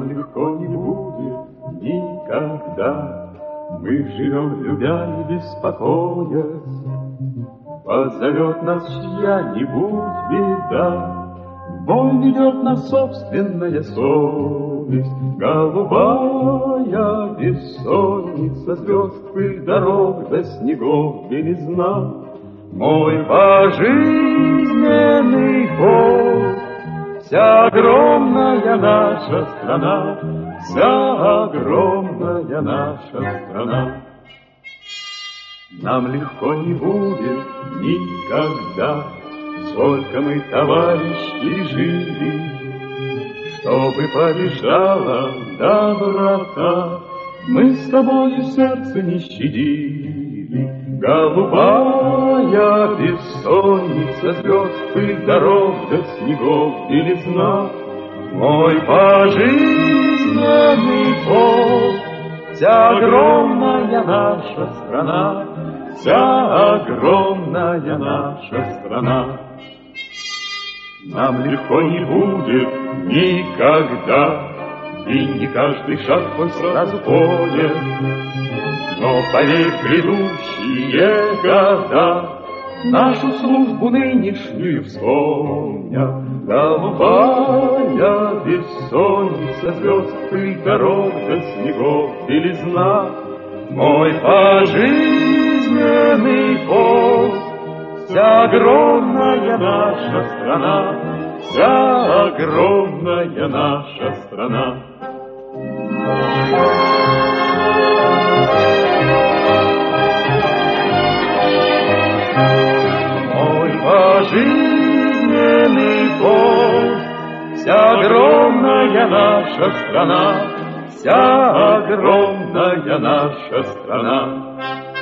Нам легко не будет никогда, мы живем, любя и беспокоясь. Позовет нас чья-нибудь беда, в бой ведет нас собственная совесть. Голубая бессонница звезд, пыль дорог до снегов белизна. Мой пожизненный путь, вся огромная наша страна, вся огромная наша страна. Нам легко не будет никогда, сколько мы, товарищи, жили, чтобы побеждала доброта, мы с тобой сердце не щадили. Голубая бессонница звезд, пыль дорог до снегов белизна. Мой пожизненный путь, вся огромная наша страна, вся огромная наша страна. Нам легко не будет никогда, и не каждый шаг твой сразу понят. Но поверь, грядущие года нашу службу нынешнюю вспомнят. Голубая бессонница звезд, пыль дорог до снегов белизна. Мой пожизненный пост, вся огромная наша страна, вся огромная наша страна. Мой пожизненный пост, вся огромная наша страна, вся огромная наша страна.